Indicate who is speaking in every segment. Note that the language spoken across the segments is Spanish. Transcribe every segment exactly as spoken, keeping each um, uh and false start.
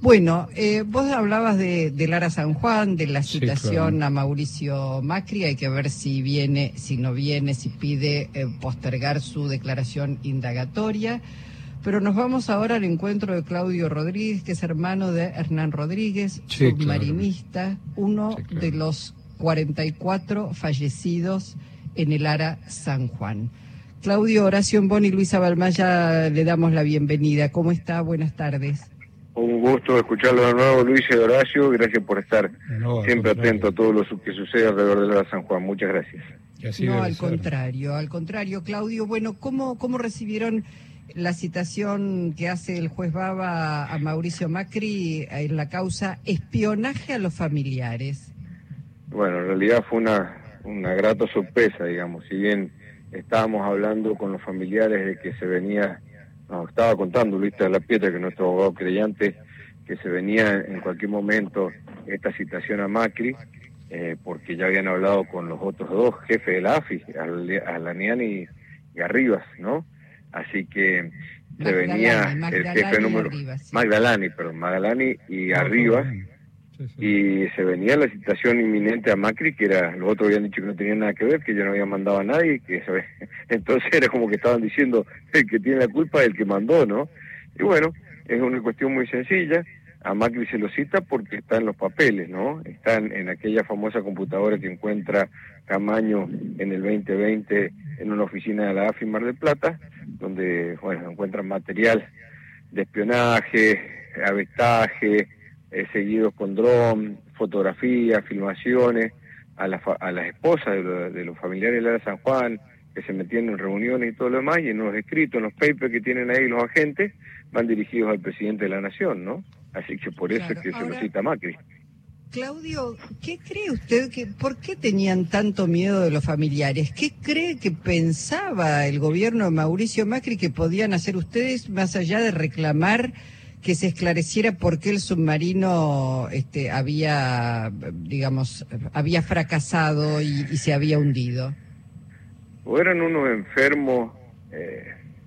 Speaker 1: Bueno, eh, vos hablabas de, de Lara San Juan, de la citación sí, claro. a Mauricio Macri. Hay que ver si viene, si no viene, si pide eh, postergar su declaración indagatoria. Pero nos vamos ahora al encuentro de Claudio Rodríguez, que es hermano de Hernán Rodríguez, sí, submarinista, claro. uno sí, claro. de los cuarenta y cuatro fallecidos en el Lara San Juan. Claudio, Horacio Bon y Luisa Balmaya, le damos la bienvenida. ¿Cómo está? Buenas tardes.
Speaker 2: Un gusto escucharlo de nuevo, Luis y Horacio. Gracias por estar no, siempre atento a todo lo que sucede alrededor de la San Juan. Muchas gracias.
Speaker 1: No, al ser. contrario, al contrario, Claudio. Bueno, ¿cómo, cómo recibieron la citación que hace el juez Baba a Mauricio Macri en la causa espionaje a los familiares?
Speaker 2: Bueno, en realidad fue una, una grata sorpresa, digamos. Si bien estábamos hablando con los familiares de que se venía... Nos estaba contando Luis de la Piedra, que es nuestro abogado creyente, que se venía en cualquier momento esta citación a Macri, eh, porque ya habían hablado con los otros dos jefes de la A F I, Alaniani y Arribas, ¿no? Así que se Magdalani, venía
Speaker 1: Magdalani
Speaker 2: el jefe número...
Speaker 1: Arribas, sí.
Speaker 2: Magdalani, perdón, Magdalani y Arribas, sí, sí. Y se venía la citación inminente a Macri, que era, los otros habían dicho que no tenía nada que ver, que yo no había mandado a nadie, que ¿sabes? Entonces era como que estaban diciendo el que tiene la culpa es el que mandó, ¿no? Y bueno, es una cuestión muy sencilla, a Macri se lo cita porque está en los papeles, ¿no? Están en aquella famosa computadora que encuentra Camaño en el veinte veinte en una oficina de la A F I Mar del Plata, donde, bueno, encuentran material de espionaje, avestaje, Eh, seguidos con dron, fotografías, filmaciones, a, la fa a las esposas de, lo, de los familiares de Lara San Juan, que se metían en reuniones y todo lo demás, y en los escritos, en los papers que tienen ahí los agentes, van dirigidos al presidente de la Nación, ¿no? Así que por eso claro. es que Ahora, se lo cita Macri.
Speaker 1: Claudio, ¿qué cree usted que, por qué tenían tanto miedo de los familiares? ¿Qué cree que pensaba el gobierno de Mauricio Macri que podían hacer ustedes más allá de reclamar que se esclareciera por qué el submarino este, había, digamos, había fracasado y, y se había hundido?
Speaker 2: O eran unos enfermos, eh,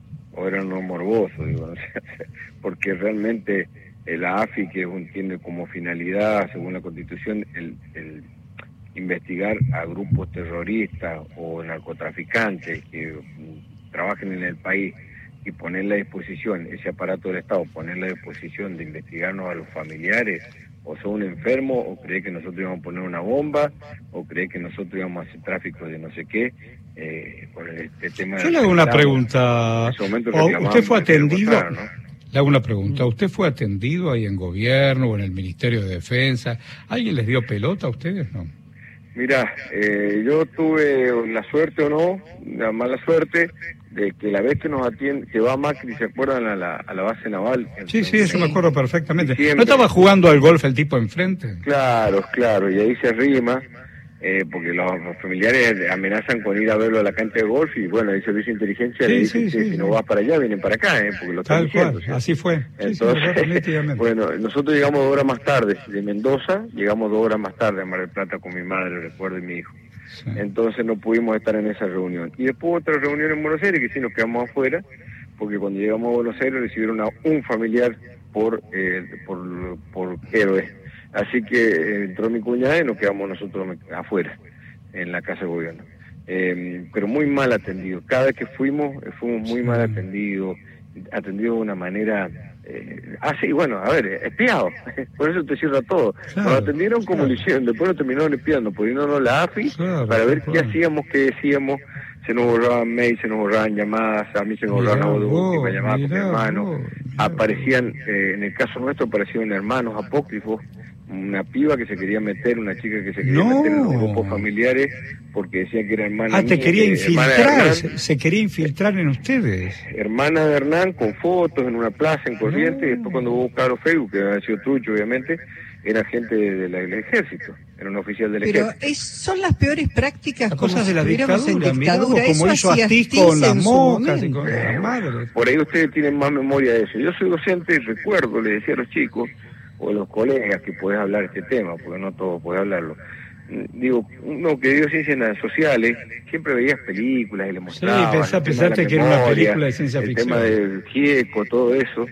Speaker 2: o eran unos morbosos, digo, porque realmente la A F I, que tiene como finalidad, según la Constitución, el, el investigar a grupos terroristas o narcotraficantes que trabajen en el país, y ponerle a disposición, ese aparato del Estado, ponerle a disposición de investigarnos a los familiares, o son un enfermo, o cree que nosotros íbamos a poner una bomba, o cree que nosotros íbamos a hacer tráfico de no sé qué, eh, por este tema...
Speaker 3: Yo le hago una pregunta, ¿usted fue atendido? Contar, ¿no? Le hago una pregunta, ¿usted fue atendido ahí en gobierno o en el Ministerio de Defensa? ¿Alguien les dio pelota a ustedes, no?
Speaker 2: Mirá, eh, yo tuve la suerte o no, la mala suerte, de que la vez que nos atiende, que va Macri, ¿se acuerdan? A la, a la base naval.
Speaker 3: Sí, sí, eso me acuerdo perfectamente. Siempre. ¿No estaba jugando al golf el tipo enfrente?
Speaker 2: Claro, claro, y ahí se arrima, eh, porque los, los familiares amenazan con ir a verlo a la cancha de golf, y bueno, el servicio de inteligencia sí, le dice, sí, sí, si sí. no vas para allá, vienen para acá, eh, porque lo están diciendo.
Speaker 3: Tal cual, así fue.
Speaker 2: Entonces,
Speaker 3: sí, sí,
Speaker 2: bueno, nosotros llegamos dos horas más tarde, de Mendoza, llegamos dos horas más tarde a Mar del Plata con mi madre, recuerdo, y mi hijo. Sí. Entonces no pudimos estar en esa reunión. Y después otra reunión en Buenos Aires, que sí nos quedamos afuera, porque cuando llegamos a Buenos Aires recibieron a un familiar por, eh, por, por héroe. Así que eh, entró mi cuñada y nos quedamos nosotros afuera, en la casa de gobierno. Eh, pero muy mal atendido. Cada vez que fuimos, fuimos muy mal atendidos, atendidos de una manera... Eh, ah, sí, bueno, a ver, espiados, por eso te cierra todo. Claro, nos atendieron como claro. lo hicieron, después nos terminaron espiando, poniéndonos la A F I claro, para ver claro. qué hacíamos, qué decíamos. Se nos borraban mails, se nos borraban llamadas, a mí se me borraban audios, me llamaba con mi hermano. Vos, aparecían, eh, en el caso nuestro aparecieron hermanos apócrifos, una piba que se quería meter, una chica que se quería no. meter en los grupos familiares porque decía que era hermana.
Speaker 3: Ah, te
Speaker 2: mía,
Speaker 3: quería
Speaker 2: eh,
Speaker 3: infiltrar, se, se quería infiltrar en ustedes.
Speaker 2: Hermana de Hernán con fotos en una plaza en Corrientes, no. y después cuando hubo buscado Facebook, que había sido trucho obviamente, era gente del de, de ejército, era un oficial del
Speaker 1: Pero
Speaker 2: ejército.
Speaker 1: Pero son las peores prácticas,
Speaker 3: las cosas de la
Speaker 1: dictadura,
Speaker 3: en dictadura. Como Eso hizo Astiz con las moscas y con
Speaker 2: eh,
Speaker 3: las madres.
Speaker 2: Por ahí ustedes tienen más memoria de eso. Yo soy docente y recuerdo, le decía a los chicos, o a los colegas, que podés hablar este tema, porque no todo puede hablarlo. Digo, uno que dio ciencias sociales, siempre veías películas y le mostraba.
Speaker 3: Sí, pensá, pensaste que era una película de ciencia
Speaker 2: el
Speaker 3: ficción.
Speaker 2: El tema del Gieco, todo eso.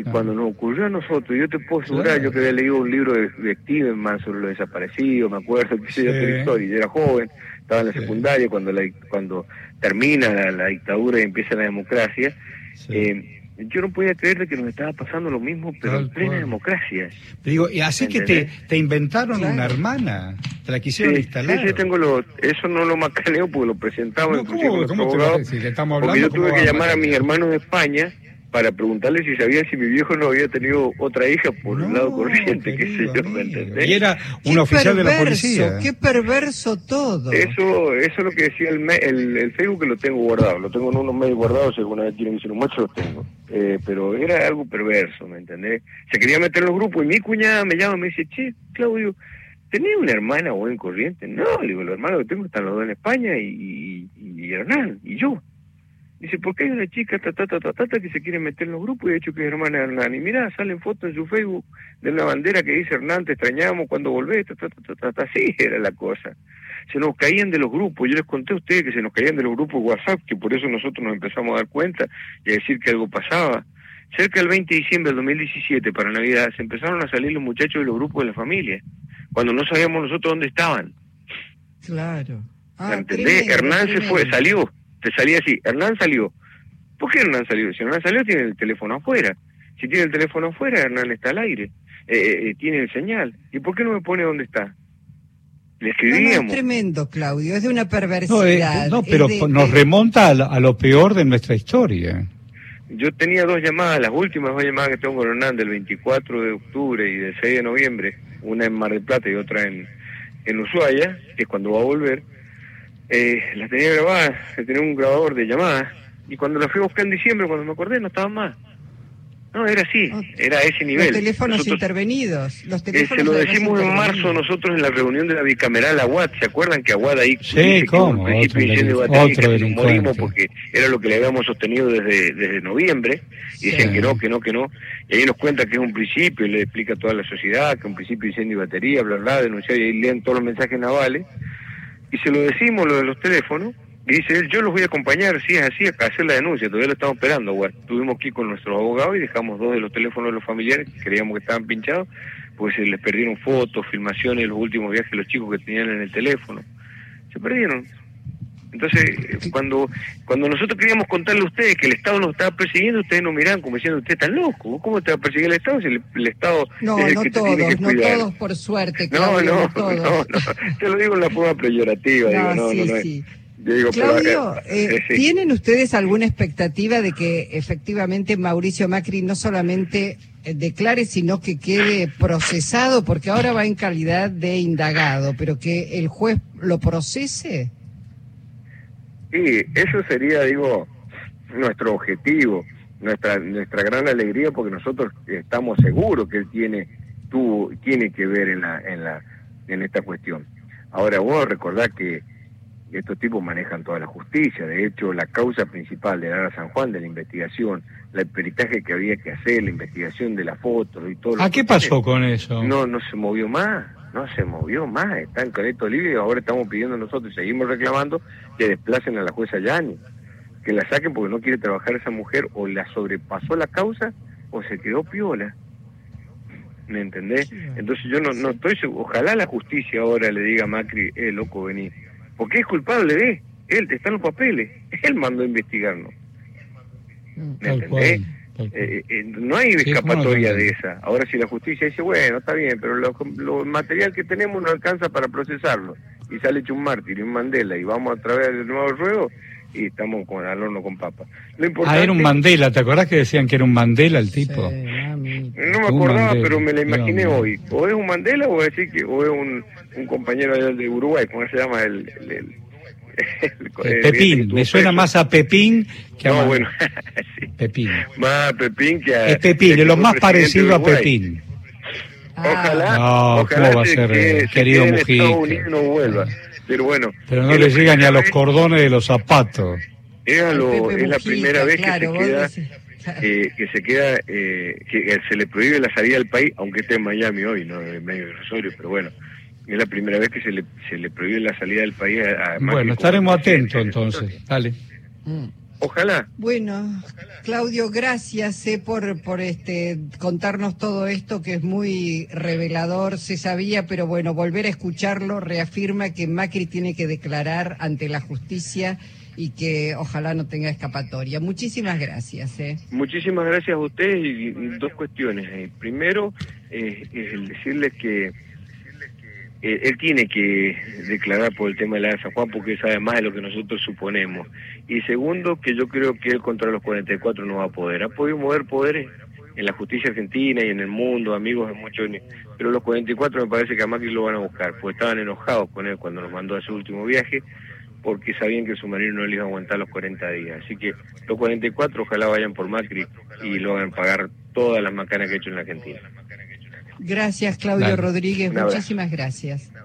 Speaker 2: Y ah. cuando nos ocurrió a nosotros, yo te puedo asegurar, claro. yo que había leído un libro de, de Stevenman sobre los desaparecidos, me acuerdo que sí. yo otra historia, yo era joven, estaba en la sí. secundaria, cuando la, cuando termina la, la dictadura y empieza la democracia, sí. eh, yo no podía creer que nos estaba pasando lo mismo, pero Tal en plena cual. democracia.
Speaker 3: Digo, y así que te, te inventaron claro. una hermana, te la quisieron
Speaker 2: sí,
Speaker 3: instalar.
Speaker 2: Sí, sí, tengo lo, eso no lo macaneo porque lo presentamos
Speaker 3: no,
Speaker 2: inclusive
Speaker 3: ¿cómo,
Speaker 2: con
Speaker 3: ¿cómo
Speaker 2: abogado,
Speaker 3: si le estamos hablando,
Speaker 2: porque yo tuve que llamar
Speaker 3: a,
Speaker 2: a mis hermanos de España para preguntarle si sabían si mi viejo no había tenido otra hija por
Speaker 3: no,
Speaker 2: el lado corriente, qué sé yo, ¿me entendés?
Speaker 3: Y era un oficial perverso, de la policía.
Speaker 1: Qué perverso todo.
Speaker 2: Eso eso es lo que decía el, el, el Facebook, que lo tengo guardado, lo tengo en unos mails guardados, si alguna vez tienen que ser un macho, los tengo. Eh, pero era algo perverso, ¿me entendés? Se quería meter en los grupos y mi cuñada me llama y me dice, che, Claudio, ¿tenés una hermana o en corriente? No, le digo, los hermanos que tengo están los dos en España y, y, y Hernán, y yo. Dice, ¿por qué hay una chica ta, ta, ta, ta, ta, ta, que se quiere meter en los grupos y ha dicho que es hermana de Hernán? Y mirá, salen fotos en su Facebook de una bandera que dice, Hernán, te extrañamos cuando volvés, ta, ta, ta, ta, ta, así era la cosa. Se nos caían de los grupos, yo les conté a ustedes que se nos caían de los grupos WhatsApp, que por eso nosotros nos empezamos a dar cuenta y a decir que algo pasaba. Cerca del veinte de diciembre del dos mil diecisiete, para Navidad, se empezaron a salir los muchachos de los grupos de la familia, cuando no sabíamos nosotros dónde estaban.
Speaker 1: Claro.
Speaker 2: Ah, ¿entendés? Tremendo, Hernán tremendo. se fue, salió. Te salía así, Hernán salió. ¿Por qué Hernán salió? Si Hernán salió, tiene el teléfono afuera. Si tiene el teléfono afuera, Hernán está al aire. Eh, eh, tiene el señal. ¿Y por qué no me pone dónde está? Le escribíamos.
Speaker 1: No, no, es tremendo, Claudio, es de una perversidad.
Speaker 3: No, eh, no pero de, nos de... remonta a, a lo peor de nuestra historia.
Speaker 2: Yo tenía dos llamadas, las últimas dos llamadas que tengo con Hernán, del veinticuatro de octubre y del seis de noviembre, una en Mar del Plata y otra en, en Ushuaia, que es cuando va a volver. Eh, las tenía grabadas, tenía un grabador de llamadas, y cuando las fui a buscar en diciembre, cuando me acordé, no estaban más. No, era así, era a ese nivel.
Speaker 1: Los teléfonos nosotros, intervenidos. Los teléfonos
Speaker 2: eh, se lo decimos en marzo nosotros en la reunión de la bicameral Aguad, ¿se acuerdan que Aguad ahí
Speaker 3: sí, dice ¿cómo?
Speaker 2: que un principio de batería, que nos morimos porque era lo que le habíamos sostenido desde desde noviembre, y decían sí. que no, que no, que no, y ahí nos cuenta que es un principio, y le explica a toda la sociedad que es un principio de incendio y batería, bla, bla, denunciar, y ahí leen todos los mensajes navales, y se lo decimos, lo de los teléfonos, y dice él, yo los voy a acompañar, si es así, a hacer la denuncia, todavía lo estamos esperando, güey. Tuvimos que ir con nuestros abogados y dejamos dos de los teléfonos de los familiares, que creíamos que estaban pinchados, pues se les perdieron fotos, filmaciones de los últimos viajes de los chicos que tenían en el teléfono. Se perdieron. Entonces, cuando cuando nosotros queríamos contarle a ustedes que el Estado nos estaba persiguiendo, ustedes nos miraban como diciendo, usted está loco, ¿cómo te va a perseguir el Estado si el, el Estado
Speaker 1: no,
Speaker 2: es el
Speaker 1: no
Speaker 2: que
Speaker 1: todos,
Speaker 2: te tiene que
Speaker 1: no
Speaker 2: cuidar?
Speaker 1: todos, por suerte, Claudio,
Speaker 2: no, no,
Speaker 1: no, todos.
Speaker 2: no, no, te lo digo en la forma peyorativa,
Speaker 1: no,
Speaker 2: digo, no,
Speaker 1: sí,
Speaker 2: no, no, no
Speaker 1: sí.
Speaker 2: Yo digo,
Speaker 1: Claudio,
Speaker 2: pero, eh,
Speaker 1: eh,
Speaker 2: sí.
Speaker 1: ¿tienen ustedes alguna expectativa de que efectivamente Mauricio Macri no solamente eh, declare, sino que quede procesado, porque ahora va en calidad de indagado, pero que el juez lo procese?
Speaker 2: Sí, eso sería, digo, nuestro objetivo, nuestra nuestra gran alegría, porque nosotros estamos seguros que él tiene tuvo tiene que ver en la en la en esta cuestión. Ahora, vos recordar que estos tipos manejan toda la justicia. De hecho, la causa principal de Lara San Juan, de la investigación, el peritaje que había que hacer, la investigación de las fotos y todo.
Speaker 3: ¿A qué pasó con eso?
Speaker 2: No, no se movió más, no se movió más. Está en Caneto Libre y ahora estamos pidiendo nosotros y seguimos reclamando que desplacen a la jueza Yani, que la saquen porque no quiere trabajar esa mujer, o la sobrepasó la causa o se quedó piola. ¿Me entendés? Entonces yo no, no estoy seguro. Ojalá la justicia ahora le diga a Macri, eh, loco, vení. Porque es culpable de él, está en los papeles, él mandó a investigarnos. ¿Me entendés? Eh, eh, no hay escapatoria de esa. Ahora si la justicia dice, bueno, está bien, pero lo, lo material que tenemos no alcanza para procesarlo, y sale hecho un mártir y un Mandela, y vamos a través del nuevo ruego, y estamos con al horno con papa. Lo importante...
Speaker 3: Ah, era un Mandela, ¿te acordás que decían que era un Mandela el tipo?
Speaker 1: Sí, mami.
Speaker 2: No me acordaba, pero me lo imaginé no, hoy. O es un Mandela o es, decir que, o es un, un compañero de Uruguay, ¿cómo se llama? El, el, el,
Speaker 3: el, el Pepín, me suena más a Pepín que a...
Speaker 2: No, bueno, sí.
Speaker 3: Pepín.
Speaker 2: Más a Pepín que a...
Speaker 3: Es Pepín, es lo más parecido a Pepín.
Speaker 2: Ojalá,
Speaker 3: no,
Speaker 2: ojalá
Speaker 3: ¿cómo va a ser,
Speaker 2: que,
Speaker 3: querido
Speaker 2: que
Speaker 3: Mujica?
Speaker 2: Estados Unidos no vuelva. Pero bueno,
Speaker 3: pero no le llega ni a los cordones de los zapatos.
Speaker 2: Era lo, es la primera vez
Speaker 1: claro,
Speaker 2: que se queda, claro. eh, que se queda, eh, que se le prohíbe la salida del país, aunque esté en Miami hoy, no en medio de Rosario, pero bueno, es la primera vez que se le se le prohíbe la salida del país. A, a
Speaker 3: bueno, estaremos atentos entonces. Dale.
Speaker 1: Mm.
Speaker 2: Ojalá.
Speaker 1: Bueno, Claudio, gracias eh, por por este contarnos todo esto que es muy revelador, se sabía, pero bueno, volver a escucharlo reafirma que Macri tiene que declarar ante la justicia y que ojalá no tenga escapatoria. Muchísimas gracias. Eh.
Speaker 2: Muchísimas gracias a ustedes y dos cuestiones. Eh, primero, eh, es el decirles que Eh, él tiene que declarar por el tema de la San Juan porque sabe más de lo que nosotros suponemos. Y segundo, que yo creo que él contra los cuarenta y cuatro no va a poder. Ha podido mover poderes en la justicia argentina y en el mundo, amigos de muchos, pero los cuarenta y cuatro me parece que a Macri lo van a buscar, porque estaban enojados con él cuando nos mandó a su último viaje, porque sabían que el submarino no le iba a aguantar los cuarenta días. Así que los cuarenta y cuatro ojalá vayan por Macri y lo hagan pagar todas las macanas que ha hecho en la Argentina.
Speaker 1: Gracias, Claudio Dale. Rodríguez, muchísimas gracias.